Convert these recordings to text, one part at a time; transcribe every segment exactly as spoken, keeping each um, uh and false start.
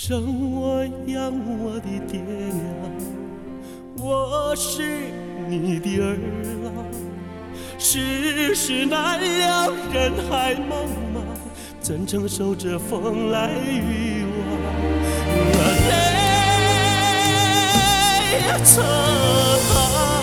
生我养我的爹娘，我是你的儿郎。世事难料，人海茫茫，怎承受这风来雨往？我泪成行。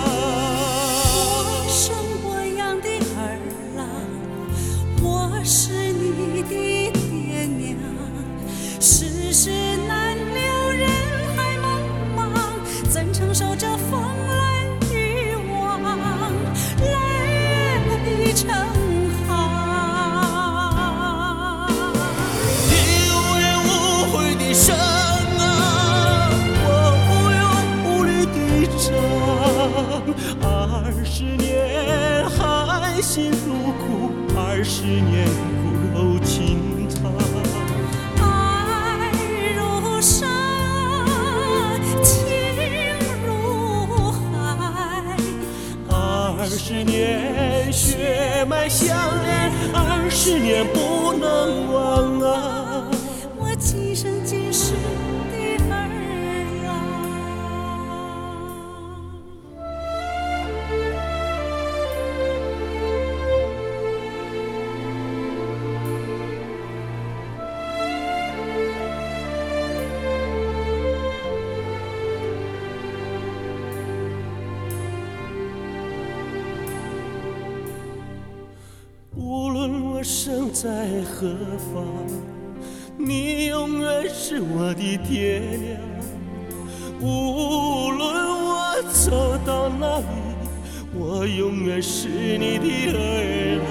我生我养的儿郎，我是你的爹娘。世事难料，人海茫茫，怎承受这风来雨往？泪成行。 你无怨无悔的生啊，我无忧无虑的长。二十年含辛茹苦，二十年骨肉情长。 爱如山，情如海。 二十年血脉相连，二十年不能忘啊！ 我今生今世的儿郎。 无论我生在何方，你永远是我的爹娘。无论我走到哪里，我永远是你的儿